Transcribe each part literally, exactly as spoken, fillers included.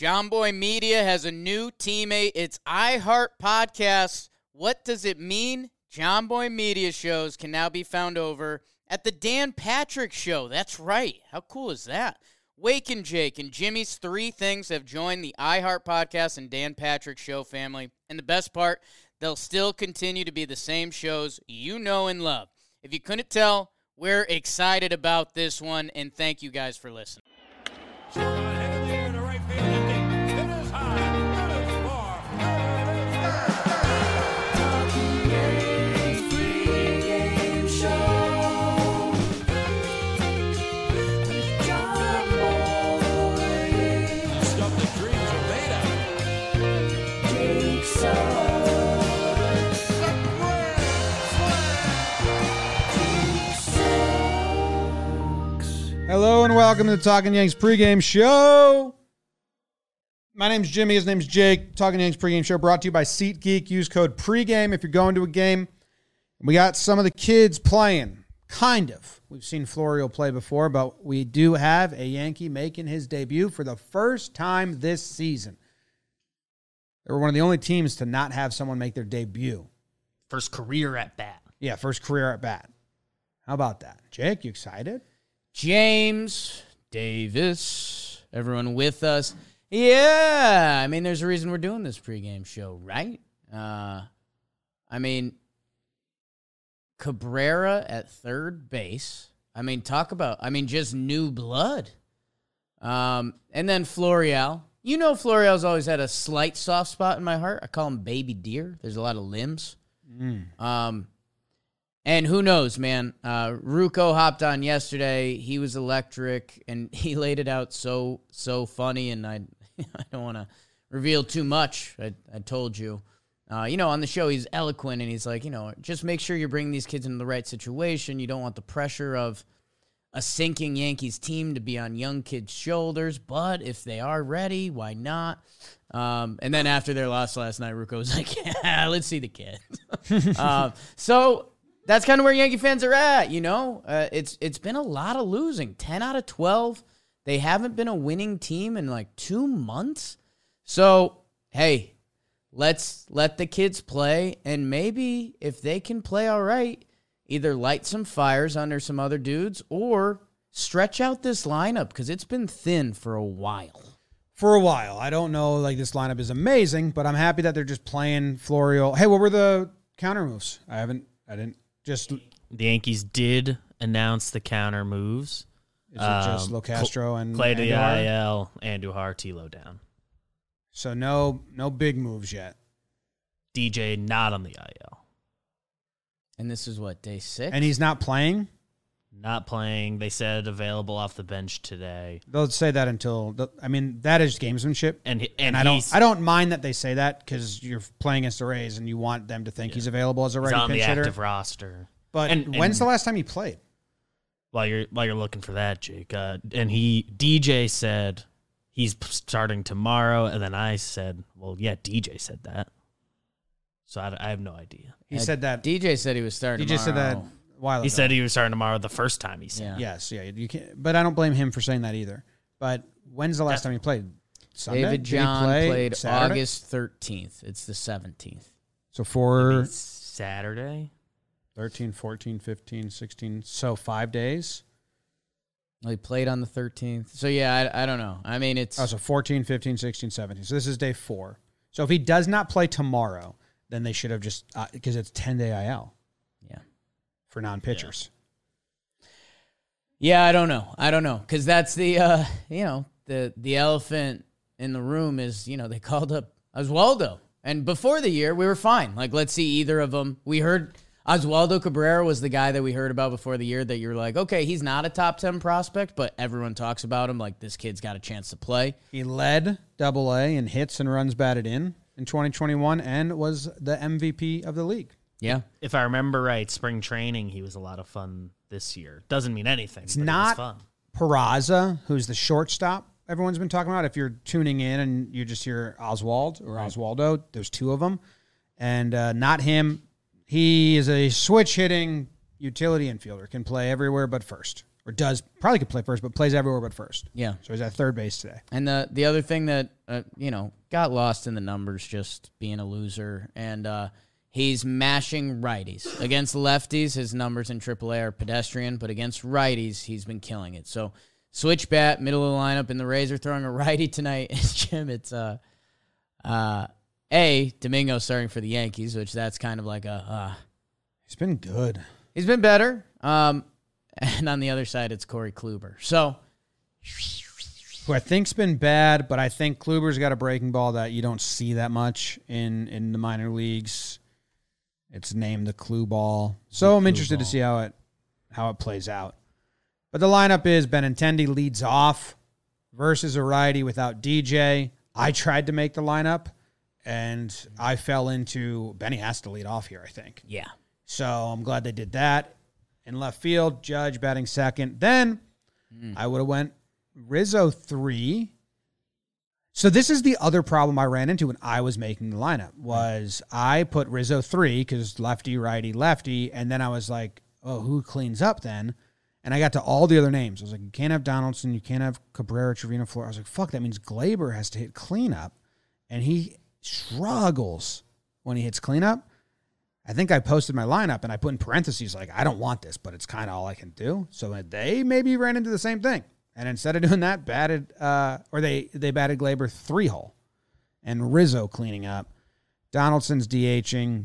John Boy Media has a new teammate. It's iHeart Podcasts. What does it mean? John Boy Media shows can now be found over at the Dan Patrick Show. That's right. How cool is that? Wake and Jake and Jimmy's Three Things have joined the iHeart Podcast and Dan Patrick Show family. And the best part, they'll still continue to be the same shows you know and love. If you couldn't tell, we're excited about this one, and thank you guys for listening. Hello and welcome to the Talking Yanks pregame show. My name's Jimmy. His name's Jake. Talking Yanks pregame show brought to you by SeatGeek. Use code pregame if you're going to a game. We got some of the kids playing, kind of. We've seen Florio play before, but we do have a Yankee making his debut for the first time this season. They were one of the only teams to not have someone make their debut. First career at bat. Yeah, first career at bat. How about that? Jake, you excited? James Davis, everyone with us. Yeah, I mean, there's a reason we're doing this pregame show, right? Uh, I mean, Cabrera at third base. I mean, talk about, I mean, just new blood. Um, and then Florial. You know Florial's always had a slight soft spot in my heart. I call him Baby Deer. There's a lot of limbs. Mm. Um, and who knows, man? Uh, Ruocco hopped on yesterday. He was electric, and he laid it out so, so funny, and I I don't want to reveal too much. I, I told you. Uh, you know, on the show, he's eloquent, and he's like, you know, just make sure you're bringing these kids into the right situation. You don't want the pressure of a sinking Yankees team to be on young kids' shoulders, but if they are ready, why not? Um, and then after their loss last night, Ruocco was like, yeah, let's see the kid. uh, so that's kind of where Yankee fans are at, you know? Uh, it's It's been a lot of losing. ten out of twelve. They haven't been a winning team in like two months. So, hey, let's let the kids play, and maybe if they can play all right, either light some fires under some other dudes or stretch out this lineup because it's been thin for a while. For a while. I don't know, like, this lineup is amazing, but I'm happy that they're just playing Florio. Hey, what were the counter moves? I haven't, I didn't just. The Yankees did announce the counter moves. Is it um, just LoCastro and Clay to the Andujar? I L, Andujar, Tilo down. So no, no big moves yet. D J not on the I L. And this is what, day six? And he's not playing? Not playing. They said available off the bench today. They'll say that until the, I mean that is gamesmanship, and and, and I don't I don't mind that they say that because you're playing against the Rays and you want them to think yeah. he's available as a ready he's on pinch the hitter. Active roster. But and, when's and, the last time he played? While you're while you're looking for that, Jake, uh, and he D J said he's starting tomorrow, and then I said, well, yeah, D J said that. So I, I have no idea. He uh, said that. D J said he was starting. D J tomorrow. said that. A while ago. He said he was starting tomorrow the first time he said. Yeah. Yes, yeah. You can't, but I don't blame him for saying that either. But when's the last time he played? Sunday? David John play played Saturday? August thirteenth. It's the seventeenth. So for Saturday? thirteen, fourteen, fifteen, sixteen. So five days? He played on the thirteenth. So, yeah, I, I don't know. I mean, it's... Oh, so fourteen, fifteen, sixteen, seventeen. So this is day four. So if he does not play tomorrow, then they should have just... Because uh, it's ten-day I L. Yeah. For non-pitchers. Yeah. yeah, I don't know. I don't know. Because that's the, uh, you know, the, the elephant in the room is, you know, they called up Oswaldo. And before the year, we were fine. Like, let's see either of them. We heard... Oswaldo Cabrera was the guy that we heard about before the year that you're like, okay, he's not a top ten prospect, but everyone talks about him like this kid's got a chance to play. He led Double A in hits and runs batted in in twenty twenty-one and was the M V P of the league. Yeah. If I remember right, spring training, he was a lot of fun this year. Doesn't mean anything, it's but not it was fun. Peraza, who's the shortstop everyone's been talking about. If you're tuning in and you just hear Oswald or right. Oswaldo, there's two of them. And uh, not him. He is a switch-hitting utility infielder, can play everywhere but first. or does probably could play first, but plays everywhere but first. Yeah. So he's at third base today. And the the other thing that uh, you know got lost in the numbers, just being a loser, and uh, he's mashing righties against lefties. His numbers in triple A are pedestrian, but against righties, he's been killing it. So switch bat, middle of the lineup, and the Rays are throwing a righty tonight. Jim, it's uh, uh, a Domingo starting for the Yankees, which that's kind of like a. Uh, he's been good. He's been better. Um, and on the other side, it's Corey Kluber. So. Who I think's been bad, but I think Kluber's got a breaking ball that you don't see that much in, in the minor leagues. It's named the Clue Ball. So The I'm Clue interested Ball. to see how it how it plays out. But the lineup is Benintendi leads off versus a righty without D J. I tried to make the lineup, and I fell into Benny has to lead off here, I think. Yeah. So I'm glad they did that. In left field, Judge batting second. Then mm. I would have went Rizzo three. So this is the other problem I ran into when I was making the lineup was I put Rizzo three because lefty, righty, lefty. And then I was like, oh, who cleans up then? And I got to all the other names. I was like, you can't have Donaldson. You can't have Cabrera, Trevino, Flores. I was like, fuck, that means Glaber has to hit cleanup. And he struggles when he hits cleanup. I think I posted my lineup and I put in parentheses like, I don't want this, but it's kind of all I can do. So they maybe ran into the same thing. And instead of doing that, batted uh, or they they batted Glaber three hole, and Rizzo cleaning up. Donaldson's DHing.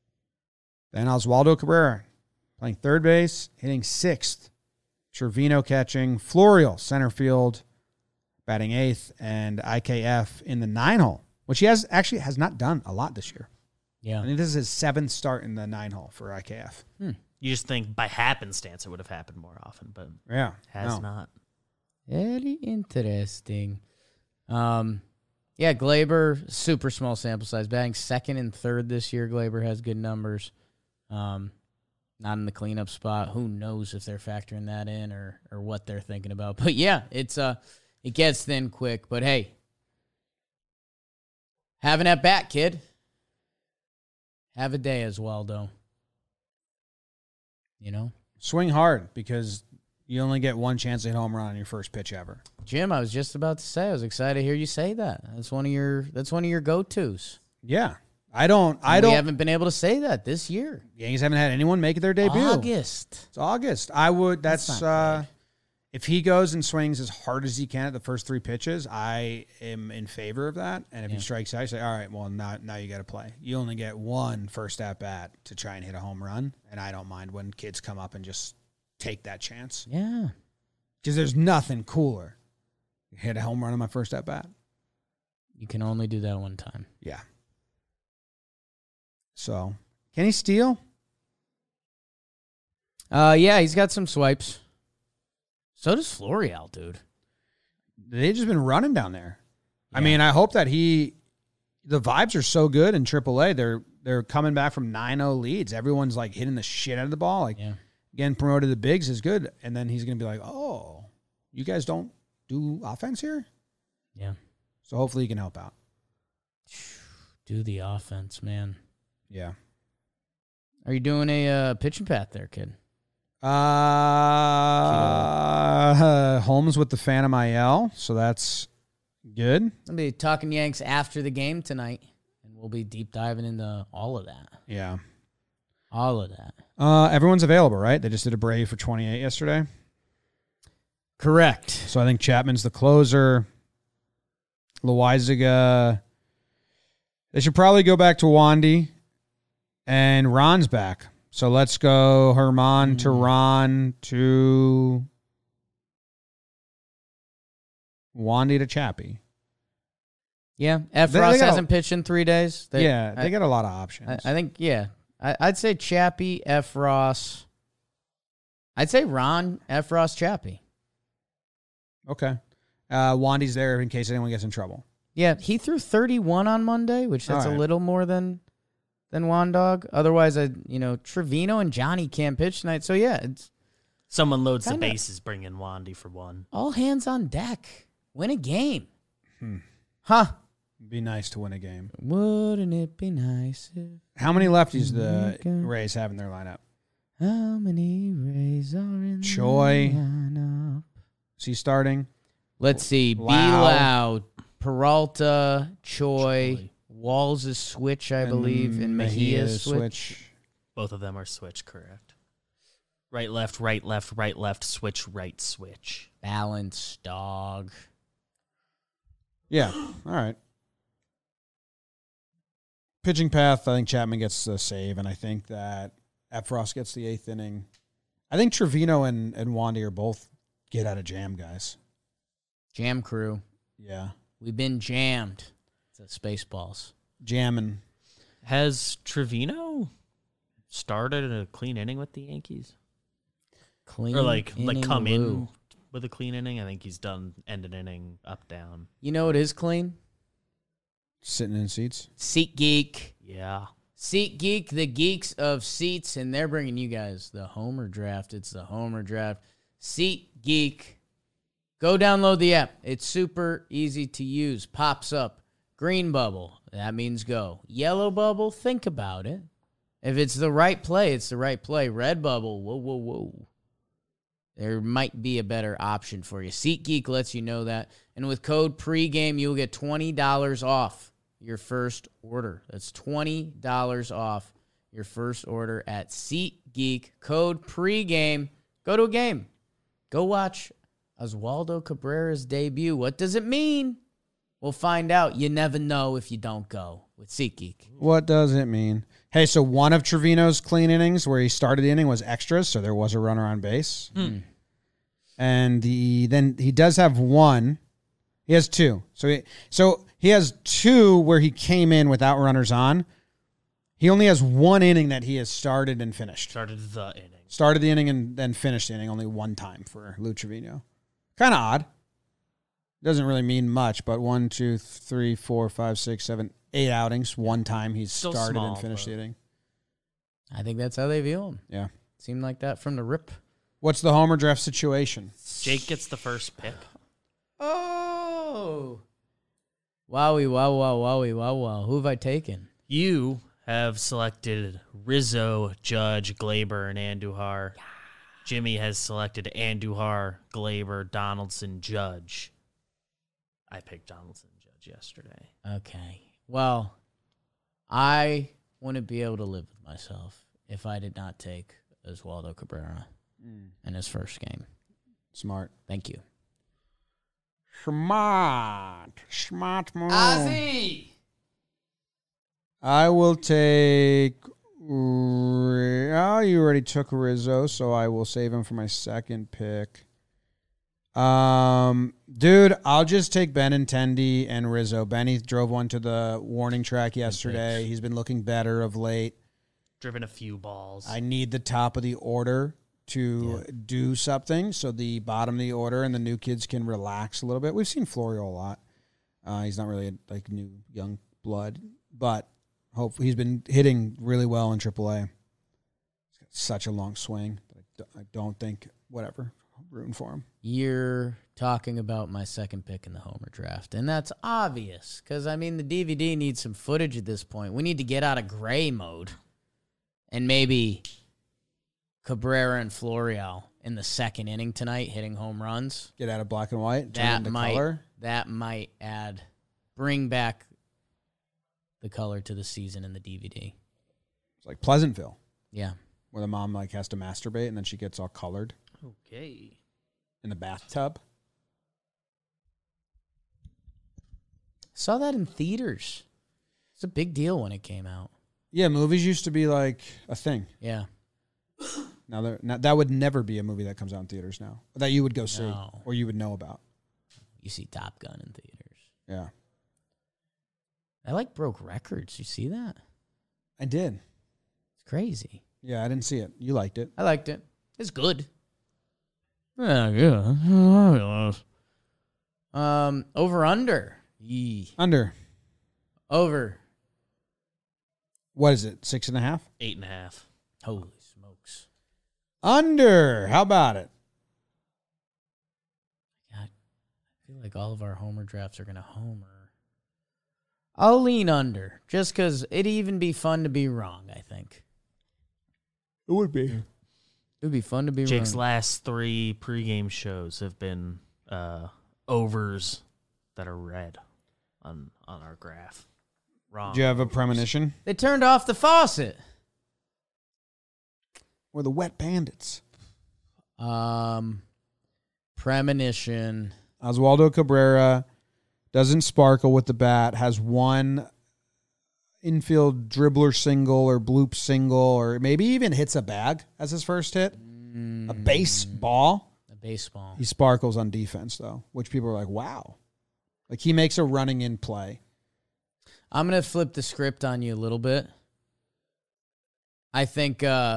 Then Oswaldo Cabrera playing third base, hitting sixth. Trevino catching. Florial center field, batting eighth, and I K F in the nine hole, which he has actually has not done a lot this year. Yeah, I think this is his seventh start in the nine hole for I K F. Hmm. You just think by happenstance it would have happened more often, but Yeah, has no. not. very interesting. Um, yeah, Glaber, super small sample size, batting second and third this year. Glaber has good numbers. Um, not in the cleanup spot. Who knows if they're factoring that in or or what they're thinking about? But yeah, it's uh, it gets thin quick. But hey, have an at bat, kid. Have a day as well, though. You know, Swing hard because you only get one chance to hit home run on your first pitch ever. Jim, I was just about to say, I was excited to hear you say that. That's one of your that's one of your go-tos. Yeah. I don't I we don't haven't been able to say that this year. Yankees haven't had anyone make their debut. August. It's August. I would that's, That's not uh good. if he goes and swings as hard as he can at the first three pitches, I am in favor of that. And if Yeah. he strikes out, I say, all right, well now now you gotta play. You only get one first at bat to try and hit a home run. And I don't mind when kids come up and just take that chance. Yeah. Because there's nothing cooler. Hit a home run on my first at bat. You can only do that one time. Yeah. So, can he steal? Uh, yeah, he's got some swipes. So does Florial, dude. They've just been running down there. I Yeah. mean, I hope that he, the vibes are so good in triple A. They're they're coming back from nine oh leads. Everyone's like hitting the shit out of the ball. Like Yeah. getting promoted to bigs is good. And then he's going to be like, oh, you guys don't do offense here? Yeah. So hopefully he can help out. Do the offense, man. Yeah. Are you doing a uh, pitching path there, kid? Uh, Holmes with the Phantom I L. So that's good. I'll be talking Yanks after the game tonight, and we'll be deep diving into all of that. Yeah. All of that. Uh, everyone's available, right? They just did a Brave for twenty-eight yesterday. Correct. So I think Chapman's the closer. Loizaga. They should probably go back to Wandy. And Ron's back. So let's go Herman to Ron to Wandy to Chappie. Yeah. F. They- Ross they got a- hasn't pitched in three days. They- yeah, they I, got a lot of options. I, I think, yeah. I, I'd say Chappie, F. Ross. I'd say Ron, F. Ross, Chappie. Okay. Uh, Wandy's there in case anyone gets in trouble. Yeah, he threw thirty-one on Monday, which that's All right. a little more than than Wandog. Otherwise, I you know Trevino and Johnny can't pitch tonight. So yeah, it's Someone loads Kinda. the bases, bring in Wandy for one. all hands on deck. Win a game, Hmm. huh? Be nice to win a game. Wouldn't it be nice if How many lefties the Okay. Rays have in their lineup? how many rays are in Choi, the Is he starting? Let's see. Lau. B. Lau, Peralta, Choi, Choi. Walls is switch, I believe, and Mejia is switch. Both of them are switch, correct. Right, left, right, left, right, left, switch, right, switch. Balance, dog. Yeah. All right. Pitching path, I think Chapman gets the save, and I think that Efros gets the eighth inning. I think Trevino and, and Wandy are both get out of jam guys. Jam crew. Yeah. We've been jammed. It's Spaceballs. Jamming. Has Trevino started a clean inning with the Yankees? Clean Or like like inning come Lou. in with a clean inning? I think he's done end an inning, up, down. You know what is clean? Sitting in seats. SeatGeek. Yeah. SeatGeek, the geeks of seats, and they're bringing you guys the Homer Draft. It's the Homer Draft. SeatGeek. Go download the app. It's super easy to use. Pops up. Green bubble. That means go. Yellow bubble, think about it. If it's the right play, it's the right play. Red bubble, whoa, whoa, whoa. There might be a better option for you. SeatGeek lets you know that. And with code PREGAME, you'll get twenty dollars off your first order. That's twenty dollars off your first order at SeatGeek. Code PREGAME. Go to a game. Go watch Oswaldo Cabrera's debut. What does it mean? We'll find out. You never know if you don't go with SeatGeek. What does it mean? Hey, so one of Trevino's clean innings where he started the inning was extras, so there was a runner on base. Mm. And the then he does have one. He has two. So he, so he has two where he came in without runners on. He only has one inning that he has started and finished. Started the inning. Started the inning and then finished the inning only one time for Lou Trevino. Kind of odd. Doesn't really mean much, but one, two, three, four, five, six, seven, eight outings. One time he's Still started small, and finished but- the inning. I think that's how they view him. Yeah. Seemed like that from the rip. What's the Homer draft situation? Jake gets the first pick. Oh. Wowie, wow, wow, wowie, wow, wow. Who have I taken? You have selected Rizzo, Judge, Glaber, and Andujar. Jimmy has selected Andujar, Glaber, Donaldson, Judge. I picked Donaldson, Judge yesterday. Okay. Well, I wouldn't be able to live with myself if I did not take Oswaldo Cabrera in his first game. Smart. Thank you. Smart. Smart move. Ozzy! I will take... Oh, you already took Rizzo, so I will save him for my second pick. Um, dude, I'll just take Benintendi and Rizzo. Benny drove one to the warning track yesterday. He's been looking better of late. Driven a few balls. I need the top of the order to yeah. do something so the bottom of the order and the new kids can relax a little bit. We've seen Florio a lot. Uh, he's not really a, like new young blood, but hopefully he's been hitting really well in triple A. He's got such a long swing. But I don't think, whatever, I'm rooting for him. You're talking about my second pick in the Homer draft, and that's obvious because, I mean, the D V D needs some footage at this point. We need to get out of gray mode and maybe Cabrera and Florial in the second inning tonight hitting home runs. Get out of black and white, turn That into might, color. that might add, bring back the color to the season in the D V D. It's like Pleasantville, Yeah. where the mom like has to masturbate and then she gets all colored Okay. in the bathtub. Saw that in theaters. It's a big deal when it came out. Yeah, movies used to be like a thing. Yeah. Now, they're- now that would never be a movie that comes out in theaters now that you would go see No. or you would know about. You see Top Gun in theaters. Yeah, That like broke records. You see that? I did. It's crazy. Yeah, I didn't see it. You liked it. I liked it. It's good. Yeah, yeah. Um, over under. Yee. Under. Over. What is it? Six and a half? Eight and a half. Holy smokes. Under. How about it? God, I feel like all of our homer drafts are going to homer. I'll lean under just because it'd even be fun to be wrong, I think. It would be. It would be fun to be Jake's wrong. last three pregame shows have been uh, overs that are red on on our graph. Wrong. Do you have a premonition? They turned off the faucet. We're the wet bandits. Um, premonition. Oswaldo Cabrera doesn't sparkle with the bat, has one infield dribbler single or bloop single, or maybe even hits a bag as his first hit. Mm. A baseball. A baseball. He sparkles on defense, though, which people are like, wow. Like, he makes a running in play. I'm going to flip the script on you a little bit. I think, uh,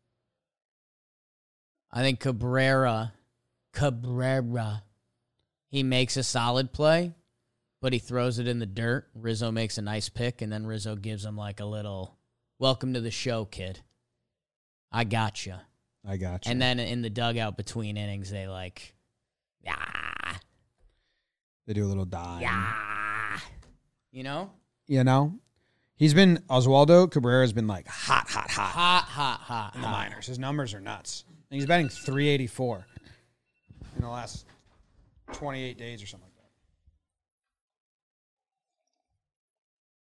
I think Cabrera, Cabrera, he makes a solid play, but he throws it in the dirt. Rizzo makes a nice pick, and then Rizzo gives him like a little, welcome to the show, kid. I got you. I got you. And then in the dugout between innings, they like, yeah. They do a little dive. Yeah. You know? You know? He's been, Oswaldo Cabrera's been like hot, hot, hot. Hot, hot, hot. In the hot. minors. His numbers are nuts. And he's batting three eighty-four in the last twenty-eight days or something like that.